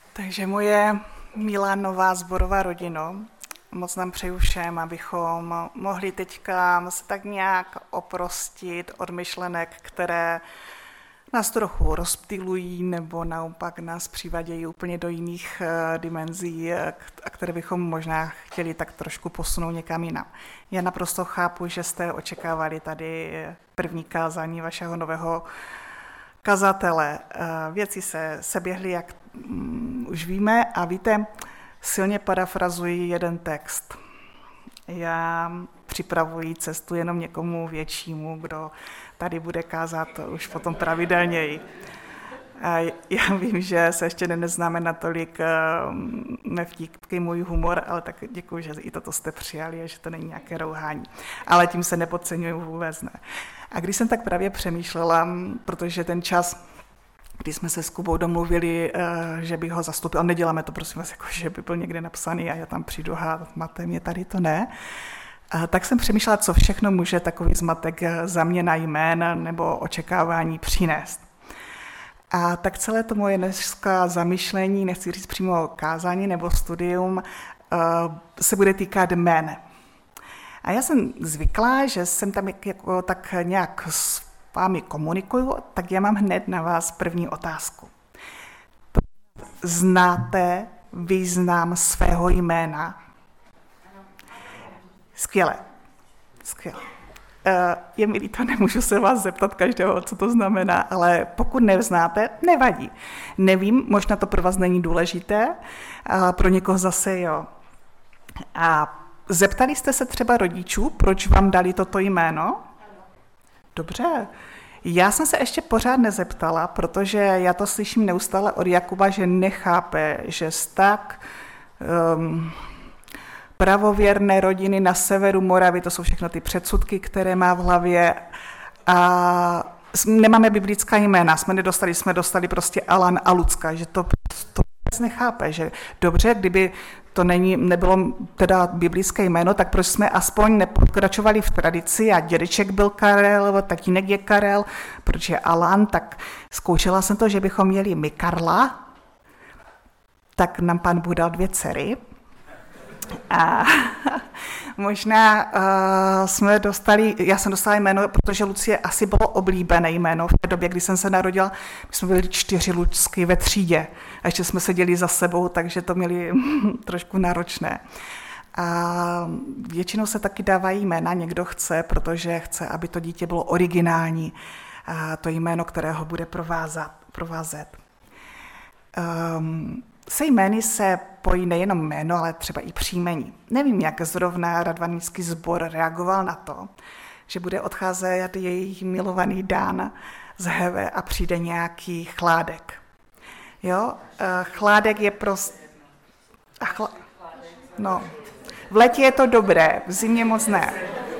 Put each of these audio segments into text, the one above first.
Takže moje milá nová sborová rodino, moc nám přeju všem, abychom mohli teďka se tak nějak oprostit od myšlenek, které nás trochu rozptylují nebo naopak nás přivádějí úplně do jiných dimenzí, a které bychom možná chtěli tak trošku posunout někam jinam. Já naprosto chápu, že jste očekávali tady první kázání vašeho nového kazatele. Věci se seběhly, jak už víme, a víte, silně parafrazuji jeden text. Já připravuji cestu jenom někomu většímu, kdo tady bude kázat už potom pravidelněji. Já vím, že se ještě neznáme natolik nevtípký můj humor, ale tak děkuji, že i toto jste přijali a že to není nějaké rouhání. Ale tím se nepodceňuji vůbec, ne. A když jsem tak právě přemýšlela, protože ten čas, když jsme se s Kubou domluvili, že bych ho zastoupil, neděláme to, prosím vás, jako že by byl někde napsaný a já tam přijdu a máte mě tady, to ne. Tak jsem přemýšlela, co všechno může takový zmatek zaměna jmén nebo očekávání přinést. A tak celé to moje dneska zamyšlení, nechci říct přímo kázání nebo studium, se bude týkat jmén. A já jsem zvyklá, že jsem tam jako tak nějak s vámi komunikuju, tak já mám hned na vás první otázku. Znáte význam svého jména? Skvěle. Je mi líto, nemůžu se vás zeptat každého, co to znamená, ale pokud neznáte, nevadí. Nevím, možná to pro vás není důležité, a pro někoho zase jo. A zeptali jste se třeba rodičů, proč vám dali toto jméno? Dobře. Já jsem se ještě pořád nezeptala, protože já to slyším neustále od Jakuba, že nechápe, že tak pravověrné rodiny na severu Moravy, to jsou všechno ty předsudky, které má v hlavě, a nemáme biblická jména, jsme dostali prostě Alan a Lucka, že to vůbec nechápe, že dobře, kdyby to nebylo teda biblické jméno, tak proč jsme aspoň nepokračovali v tradici a dědeček byl Karel, tatínek je Karel, proč je Alan, tak zkoušela jsem to, že bychom měli my Karla, tak nám Pán Bůh dal 2 dcery. A možná já jsem dostala jméno, protože Lucie asi bylo oblíbené jméno v té době, kdy jsem se narodila. My jsme byli 4 Lucky ve třídě a ještě jsme seděli za sebou, takže to měli trošku náročné. A většinou se taky dávají jména, někdo chce, protože chce, aby to dítě bylo originální, a to jméno, které ho bude provázet. Se jmény se pojí nejenom jméno, ale třeba i příjmení. Nevím, jak zrovna Radvanský sbor reagoval na to, že bude odcházet jejich milovaný Dan z Heve a přijde nějaký Chládek. Jo? Chládek je prostě... No, v létě je to dobré, v zimě moc ne.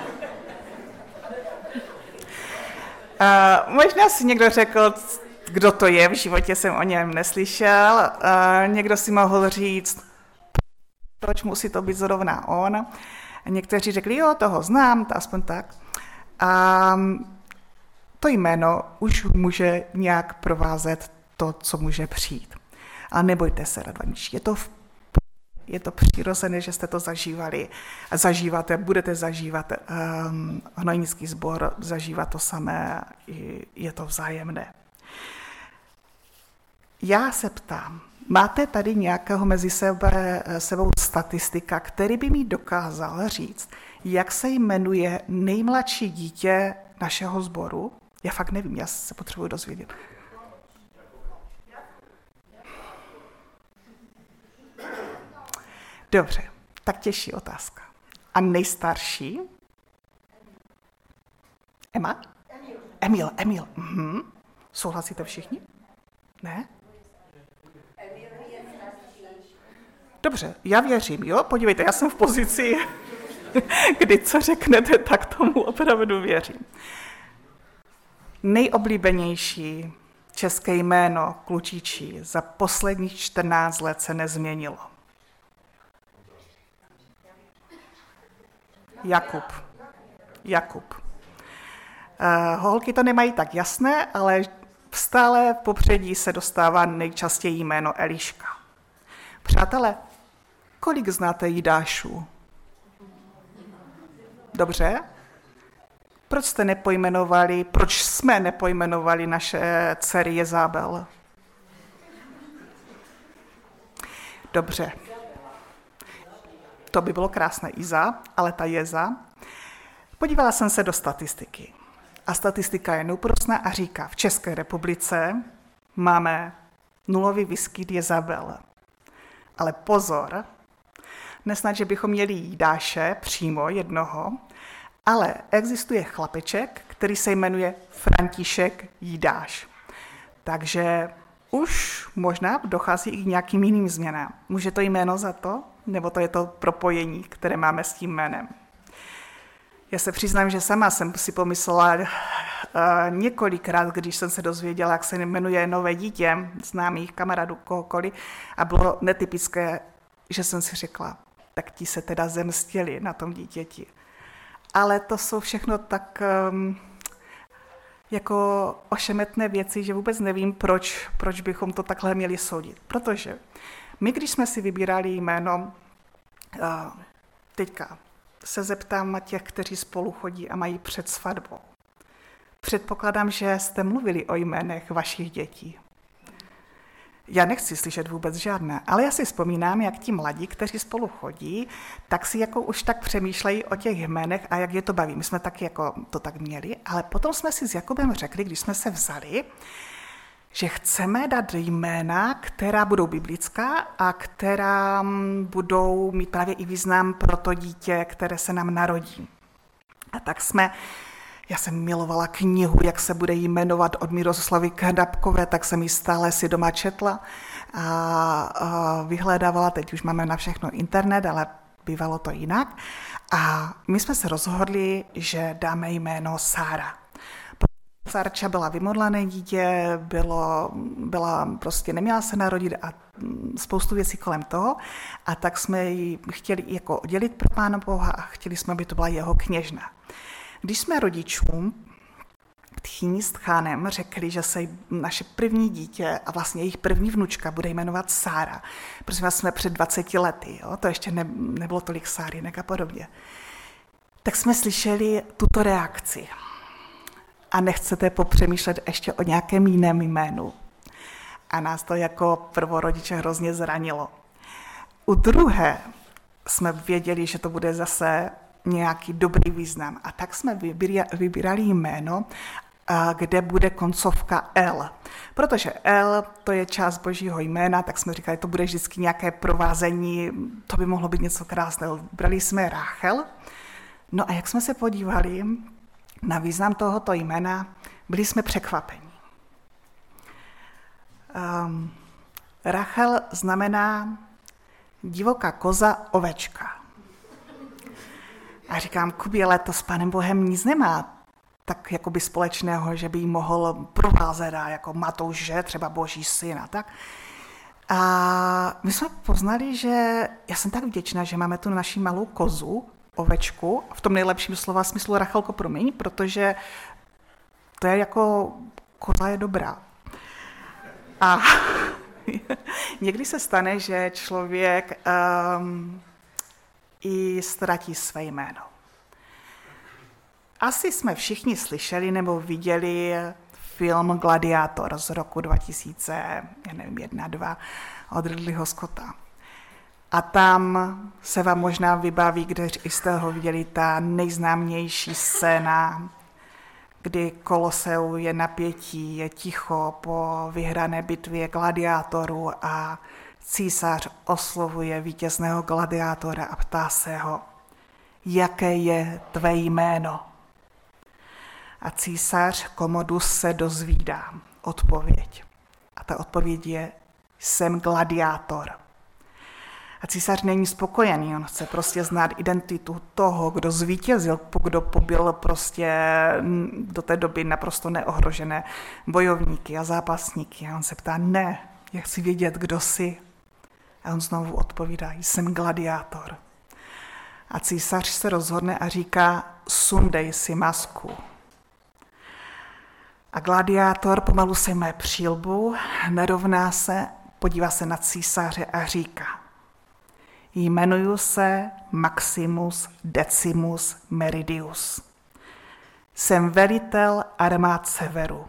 Možná si někdo řekl, kdo to je, v životě jsem o něm neslyšel. Někdo si mohl říct, proč musí to být zrovna on. Někteří řekli, jo, toho znám, to aspoň tak. A to jméno už může nějak provázet to, co může přijít. Ale nebojte se, Radvaničtí, je to přirozené, že jste to zažívali a zažíváte, budete zažívat. Hnojnický sbor zažívá to samé, je to vzájemné. Já se ptám, máte tady nějakého mezi sebou statistika, který by mi dokázal říct, jak se jmenuje nejmladší dítě našeho sboru? Já fakt nevím, já se potřebuji dozvědět. Dobře, tak těžší otázka. A nejstarší? Emma? Emil. Souhlasíte všichni? Ne? Dobře, já věřím, jo? Podívejte, já jsem v pozici, kdy co řeknete, tak tomu opravdu věřím. Nejoblíbenější české jméno klučičí za posledních 14 let se nezměnilo. Jakub. Holky to nemají tak jasné, ale stále v popředí se dostává nejčastěji jméno Eliška. Přátelé, kolik znáte Jidášů? Dobře. Proč jsme nepojmenovali naše dcery Jezábel? Dobře. To by bylo krásné Iza, ale ta Jeza. Podívala jsem se do statistiky. A statistika je neúprosná a říká, v České republice máme nulový výskyt Jezabel. Ale pozor, nesnad, že bychom měli Jidáše přímo jednoho, ale existuje chlapeček, který se jmenuje František Jidáš. Takže už možná dochází i k nějakým jiným změnám. Může to jméno za to, nebo to je to propojení, které máme s tím jménem? Já se přiznám, že sama jsem si pomyslela několikrát, když jsem se dozvěděla, jak se jmenuje nové dítě, známých kamarádů, kohokoliv, a bylo netypické, že jsem si řekla, tak ti se teda zemstěli na tom dítěti. Ale to jsou všechno tak jako ošemetné věci, že vůbec nevím, proč bychom to takhle měli soudit. Protože my, když jsme si vybírali jméno, teďka se zeptám těch, kteří spolu chodí a mají před svatbou. Předpokládám, že jste mluvili o jménech vašich dětí. Já nechci slyšet vůbec žádné, ale já si vzpomínám, jak ti mladí, kteří spolu chodí, tak si jako už tak přemýšlejí o těch jménech a jak je to baví. My jsme taky jako to tak měli, ale potom jsme si s Jakubem řekli, když jsme se vzali, že chceme dát jména, která budou biblická a která budou mít právě i význam pro to dítě, které se nám narodí. A tak já jsem milovala knihu, jak se bude jmenovat od Miroslavy Kadabkové, tak jsem ji stále si doma četla a vyhledávala, teď už máme na všechno internet, ale bývalo to jinak. A my jsme se rozhodli, že dáme jméno Sára. Sárča byla vymodlané dítě, prostě neměla se narodit a spoustu věcí kolem toho. A tak jsme ji chtěli jako oddělit pro Pána Boha a chtěli jsme, aby to byla jeho kněžna. Když jsme rodičům, Tchýni s Tchánem, řekli, že se naše první dítě a vlastně jejich první vnučka bude jmenovat Sára, protože jsme před 20 lety, jo? To ještě nebylo tolik Sárinek a podobně, tak jsme slyšeli tuto reakci. A nechcete popřemýšlet ještě o nějakém jiném jménu. A nás to jako prvorodiče hrozně zranilo. U druhé jsme věděli, že to bude zase nějaký dobrý význam. A tak jsme vybírali jméno, kde bude koncovka L. Protože L, to je část Božího jména, tak jsme říkali, to bude vždycky nějaké provázení, to by mohlo být něco krásného. Brali jsme Ráchel. No a jak jsme se podívali na význam tohoto jména, byli jsme překvapeni. Rachel znamená divoká koza, ovečka. A říkám, Kubě, ale to s Pánem Bohem nic nemá tak jakoby společného, že by jí mohl provázet a jako Matouš, že třeba Boží syn a tak. A my jsme poznali, že já jsem tak vděčná, že máme tu naši malou kozu, ovečku, v tom nejlepším slova smyslu Rachelko, promiň, protože to je jako, koza je dobrá. A někdy se stane, že člověk i ztratí své jméno. Asi jsme všichni slyšeli nebo viděli film Gladiátor z roku 2001, 2 od Ridleyho Scotta. A tam se vám možná vybaví, když jste ho viděli, ta nejznámější scéna, kdy Koloseu je napětí, je ticho po vyhrané bitvě gladiátorů a císař oslovuje vítězného gladiátora a ptá se ho, jaké je tvé jméno? A císař Commodus se dozvídá odpověď. A ta odpověď je, jsem gladiátor. A císař není spokojený, on chce prostě znát identitu toho, kdo zvítězil, kdo pobil prostě do té doby naprosto neohrožené bojovníky a zápasníky. A on se ptá, ne, já chci vědět, kdo jsi. A on znovu odpovídá, jsem gladiátor. A císař se rozhodne a říká, sundej si masku. A gladiátor pomalu sejme přilbu, narovná se, podívá se na císaře a říká, Jmenuji se Maximus Decimus Meridius. Jsem velitel armád Severu.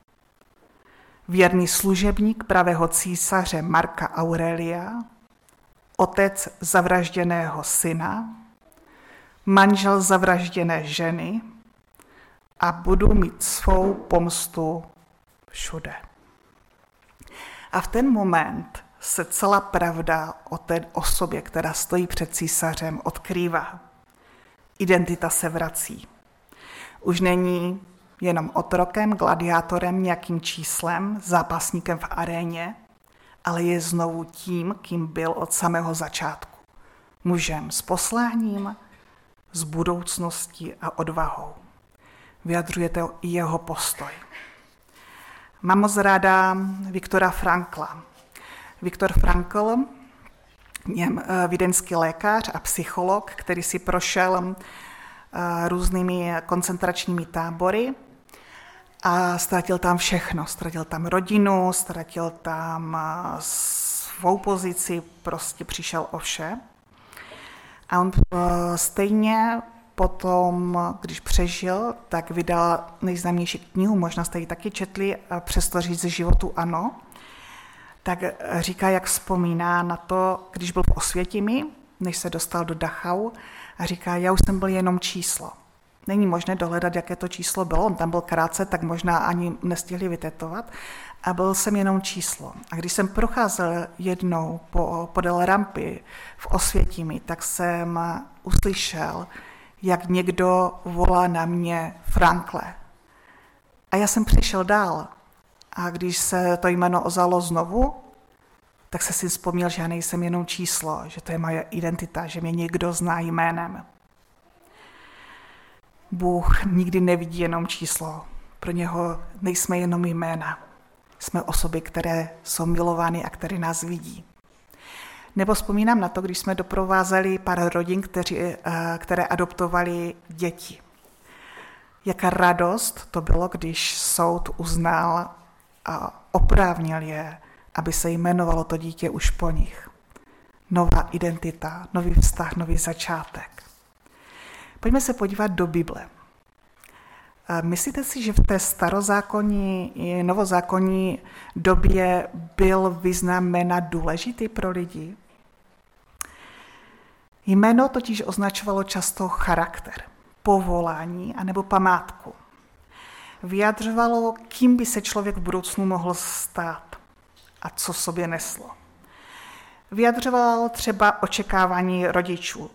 Věrný služebník pravého císaře Marka Aurelia, otec zavražděného syna, manžel zavražděné ženy a budu mít svou pomstu všude. A v ten moment se celá pravda o té osobě, která stojí před císařem, odkrývá. Identita se vrací. Už není jenom otrokem, gladiátorem, nějakým číslem, zápasníkem v aréně, ale je znovu tím, kým byl od samého začátku. Mužem s posláním, s budoucností a odvahou. Vyjadřuje to i jeho postoj. Mám moc ráda Viktora Frankla. Viktor Frankl je vídeňský lékař a psycholog, který si prošel různými koncentračními tábory a ztratil tam všechno. Ztratil tam rodinu, ztratil tam svou pozici, prostě přišel o vše. A on stejně potom, když přežil, tak vydal nejznámější knihu, možná jste ji taky četli, Přesto říct ze životu ano. Tak říká, jak vzpomíná na to, když byl v Osvětimi, než se dostal do Dachau, a říká, já už jsem byl jenom číslo. Není možné dohledat, jaké to číslo bylo, on tam byl krátce, tak možná ani nestihli vytetovat, a byl jsem jenom číslo. A když jsem procházel jednou podél rampy v Osvětimi, tak jsem uslyšel, jak někdo volá na mě Frankle. A já jsem přišel dál. A když se to jméno ozvalo znovu, tak se si vzpomněl, že já nejsem jenom číslo, že to je moje identita, že mě někdo zná jménem. Bůh nikdy nevidí jenom číslo. Pro něho nejsme jenom jména. Jsme osoby, které jsou milovány a které nás vidí. Nebo vzpomínám na to, když jsme doprovázeli pár rodin, které adoptovali děti. Jaká radost to bylo, když soud uznal a oprávnil je, aby se jmenovalo to dítě už po nich. Nová identita, nový vztah, nový začátek. Pojďme se podívat do Bible. Myslíte si, že v té starozákonní i novozákonní době byl význam jména důležitý pro lidi? Jméno totiž označovalo často charakter, povolání anebo památku. Vyjadřovalo, kým by se člověk v budoucnu mohl stát a co sobě neslo. Vyjadřovalo třeba očekávání rodičů,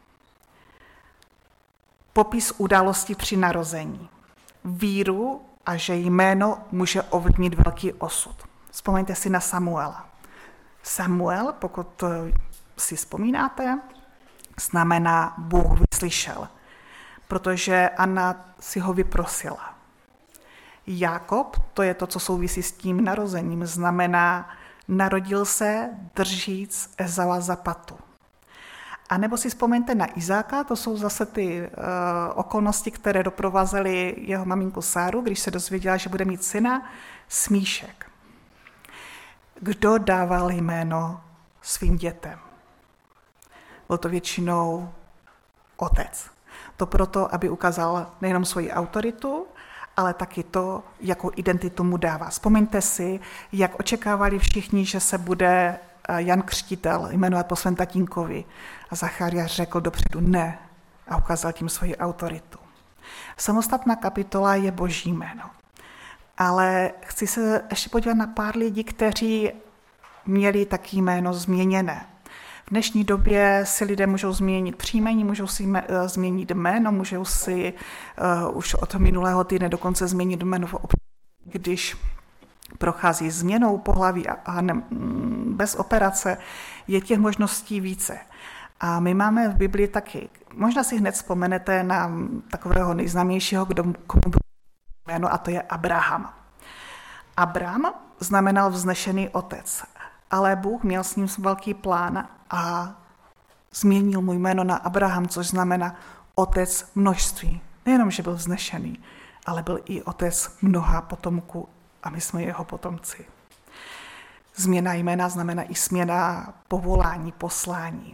popis události při narození, víru a že jméno může ovlivnit velký osud. Vzpomeňte si na Samuela. Samuel, pokud si vzpomínáte, znamená Bůh vyslyšel, protože Anna si ho vyprosila. Jákob, to je to, co souvisí s tím narozením, znamená narodil se držíc Ezava za patu. A nebo si vzpomeňte na Izáka, to jsou zase ty okolnosti, které doprovázely jeho maminku Sáru, když se dozvěděla, že bude mít syna, smíšek. Kdo dával jméno svým dětem? Byl to většinou otec. To proto, aby ukázal nejenom svoji autoritu, ale taky to, jakou identitu mu dává. Vzpomeňte si, jak očekávali všichni, že se bude Jan Křtitel jmenovat po svém tatínkovi. A Zachariáš řekl dopředu ne a ukázal tím svoji autoritu. Samostatná kapitola je Boží jméno. Ale chci se ještě podívat na pár lidí, kteří měli taky jméno změněné. V dnešní době si lidé můžou změnit příjmení, můžou si změnit jméno, můžou si už od minulého týdne dokonce změnit jméno, když prochází změnou pohlaví a bez operace, je těch možností více. A my máme v Biblii taky. Možná si hned vzpomenete na takového nejznámějšího, komu bylo jméno, a to je Abraham. Abraham znamenal vznešený otec, ale Bůh měl s ním velký plán a změnil mu jméno na Abraham, což znamená otec množství. Nejenom, že byl vznešený, ale byl i otec mnoha potomků a my jsme jeho potomci. Změna jména znamená i změna povolání, poslání.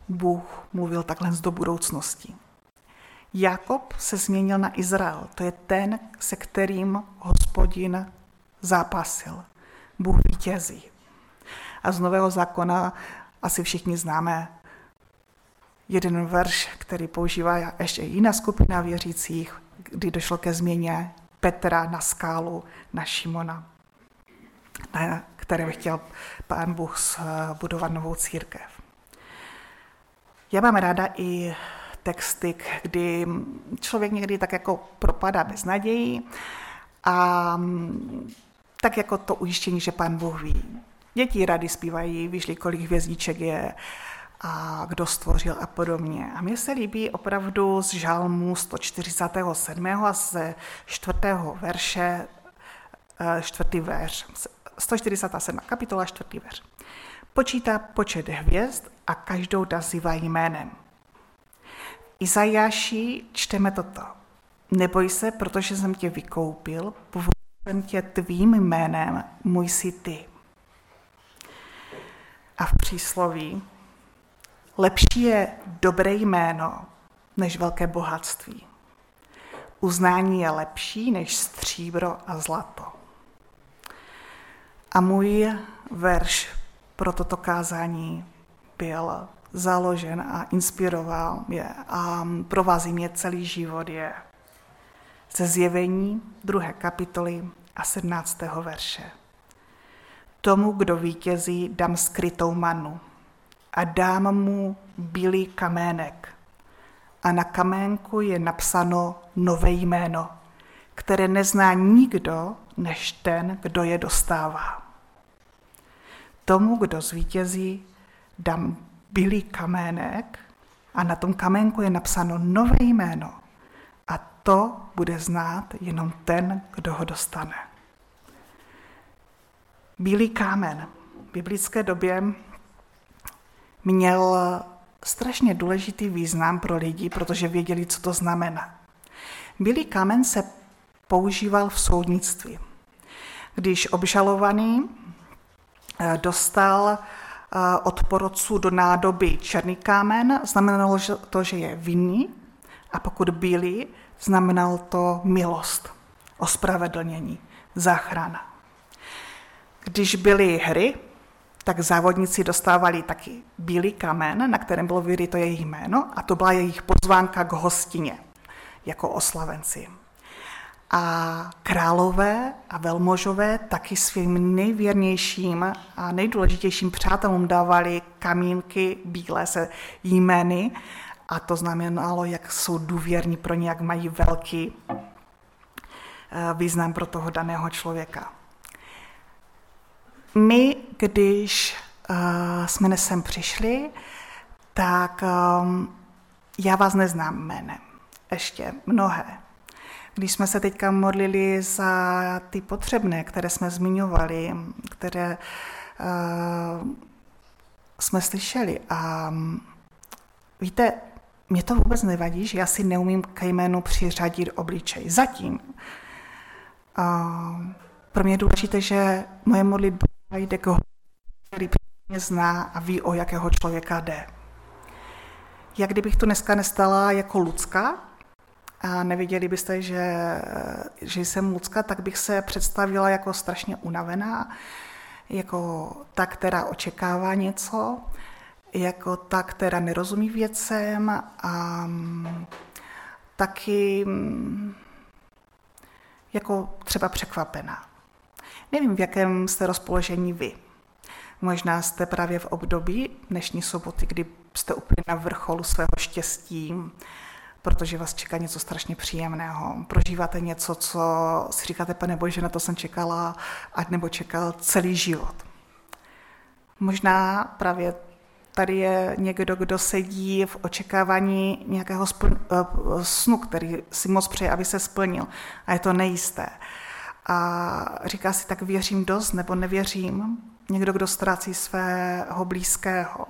Bůh mluvil takhle do budoucnosti. Jakob se změnil na Izrael. To je ten, se kterým Hospodin zápasil. Bůh vítězí. A z Nového zákona asi všichni známe jeden verš, který používá ještě jiná skupina věřících, kdy došlo ke změně Petra na skálu, na Šimona, na kterém chtěl Pán Bůh budovat novou církev. Já mám ráda i texty, kdy člověk někdy tak jako propadá bez naději a tak jako to ujištění, že Pán Bůh ví. Děti rádi zpívají, vyšli, kolik hvězdíček je a kdo stvořil a podobně. A mně se líbí opravdu z žalmu 147. a ze 4. verše, 4. verš, 147. kapitola, 4. verš. Počítá počet hvězd a každou nazývá jménem. Izajáši čteme toto. Neboj se, protože jsem tě vykoupil, povolil jsem tě tvým jménem, můj jsi ty. A v přísloví lepší je dobré jméno, než velké bohatství. Uznání je lepší, než stříbro a zlato. A můj verš pro toto kázání byl založen a inspiroval mě a provází mě celý život je ze Zjevení 2. kapitoly a 17. verše. Tomu, kdo vítězí, dám skrytou manu a dám mu bílý kamének. A na kaménku je napsáno nové jméno, které nezná nikdo, než ten, kdo je dostává. Tomu, kdo zvítězí, dám bílý kamének a na tom kaménku je napsáno nové jméno. A to bude znát jenom ten, kdo ho dostane. Bílý kámen v biblické době měl strašně důležitý význam pro lidi, protože věděli, co to znamená. Bílý kámen se používal v soudnictví. Když obžalovaný dostal od porotců do nádoby černý kámen, znamenalo to, že je vinný, a pokud bílý, znamenalo to milost, ospravedlnění, záchrana. Když byly hry, tak závodníci dostávali taky bílý kamen, na kterém bylo vyryto jejich jméno, a to byla jejich pozvánka k hostině, jako oslavenci. A králové a velmožové taky svým nejvěrnějším a nejdůležitějším přátelům dávali kamínky bílé se jmény, a to znamenalo, jak jsou důvěrní pro ně, jak mají velký význam pro toho daného člověka. My, když jsme sem přišli, tak já vás neznám jménem. Ještě mnohé. Když jsme se teďka modlili za ty potřebné, které jsme zmiňovali, které jsme slyšeli. A víte, mě to vůbec nevadí, že já si neumím ke jménu přiřadit obličej. Zatím. Pro mě je důležité, že moje modlitba jde k Hospodinu, který mě zná a ví, o jakého člověka jde. Jak kdybych tu dneska nestala jako Lucka a neviděli byste, že jsem Lucka, tak bych se představila jako strašně unavená, jako ta, která očekává něco, jako ta, která nerozumí věcem a taky jako třeba překvapená. Nevím, v jakém jste rozpoložení vy. Možná jste právě v období dnešní soboty, kdy jste úplně na vrcholu svého štěstí, protože vás čeká něco strašně příjemného. Prožíváte něco, co si říkáte, Pane Bože, na to jsem čekala, nebo čekal celý život. Možná právě tady je někdo, kdo sedí v očekávání nějakého snu, který si moc přeje, aby se splnil. A je to nejisté. A říká si, tak věřím dost nebo nevěřím. Někdo, kdo ztrácí svého blízkého.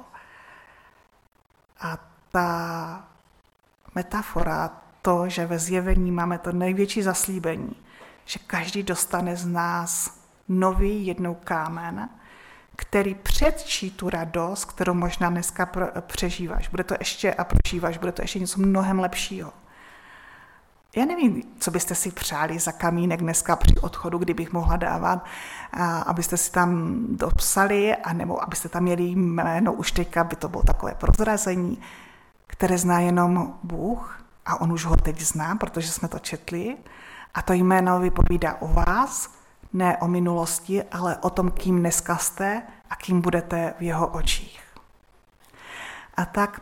A ta metafora, to, že ve Zjevení máme to největší zaslíbení, že každý dostane z nás nový jednou kámen, který předčí tu radost, kterou možná dneska přežíváš. Bude to ještě a prožíváš, bude to ještě něco mnohem lepšího. Já nevím, co byste si přáli za kamínek dneska při odchodu, kdybych mohla dávat, abyste si tam dopsali, anebo abyste tam měli jméno, už teďka by to bylo takové prozrazení, které zná jenom Bůh, a on už ho teď zná, protože jsme to četli, a to jméno vypovídá o vás, ne o minulosti, ale o tom, kým dneska jste a kým budete v jeho očích. A tak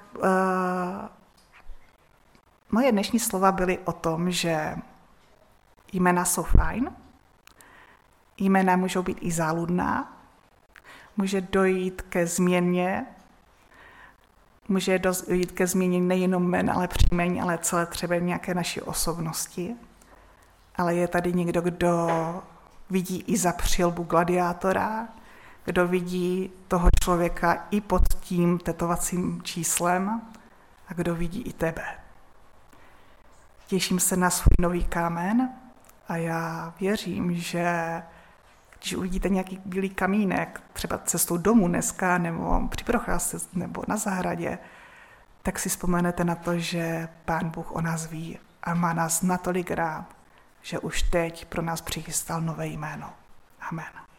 moje dnešní slova byly o tom, že jména jsou fajn, jména můžou být i záludná, může dojít ke změně, může dojít ke změně nejenom jmen, ale příjmení, ale celé třeba nějaké naší osobnosti. Ale je tady někdo, kdo vidí i za přilbu gladiátora, kdo vidí toho člověka i pod tím tetovacím číslem a kdo vidí i tebe. Těším se na svůj nový kámen a já věřím, že když uvidíte nějaký bílý kamínek, třeba cestou domů dneska, nebo při procházce, nebo na zahradě, tak si vzpomenete na to, že Pán Bůh o nás ví a má nás natolik rád, že už teď pro nás přichystal nové jméno. Amen.